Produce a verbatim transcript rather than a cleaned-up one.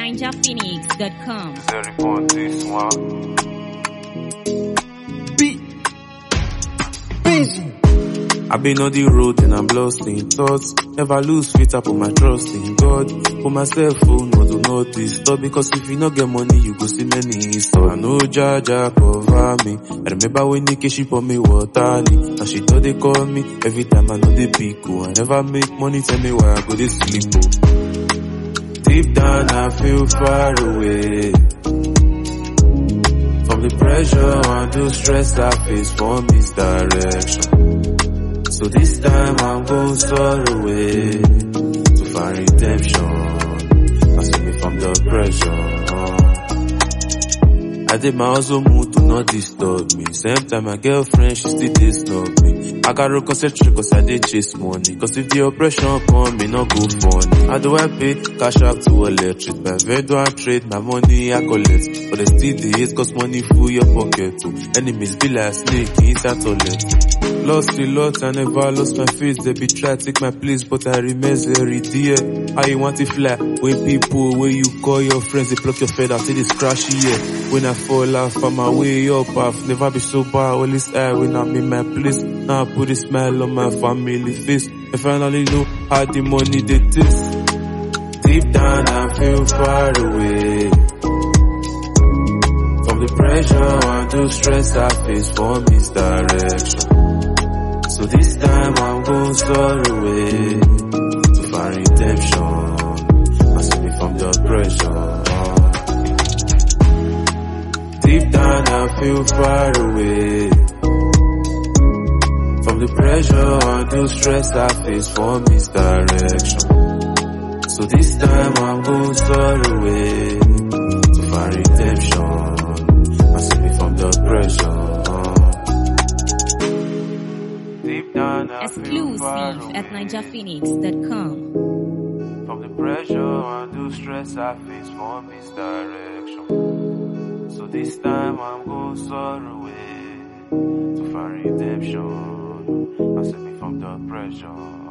ninja phoenix dot com. Zero point this one. Beat. Busy. I've been on the road and I'm lost in thoughts. Never lose faith, I put my trust in God. Put myself phone, no do not disturb. Because if you not get money, you go see many stop. I know Jaja cover me. I remember when Nikki she pour me water. And she know they call me every time I know they pick. I never make money, tell me why I go to sleep. Deep down I feel far away from the pressure and the stress I face for misdirection. So this time I'm going far away to find redemption. I see me from the pressure. I did my hustle mood, do not disturb me. Same time my girlfriend, she still dey snub me. I gotta concentrate cause I dey chase money. Cause if the oppression come, me not go funny. How do I pay? Cash out to electric. By vendor and trade, my money I collect. But they still dey hate cause money full your pocket too. Enemies be like snake inside toilet. Lost a lot, I never lost my face. They be try to take my place, but I remain very dear. How you want to fly? When people, when you call your friends, they pluck your feather, say this crashy here. When I fall off, on my way up, I've never been so bad. Always I when I'm in my place. Now I put a smile on my family face. I finally know how the money they taste. Deep down, I feel far away from the pressure and the stress I face for misdirection. So this time I'm going far away to find redemption. I see me from the pressure. Deep down I feel far away from the pressure and the stress I face for misdirection. So this time I'm going far away to find redemption. I see me from the pressure. Exclusive at ninja phoenix dot com. From the pressure and the stress I face for misdirection. So this time I'm going far away to find redemption. I see me from the pressure.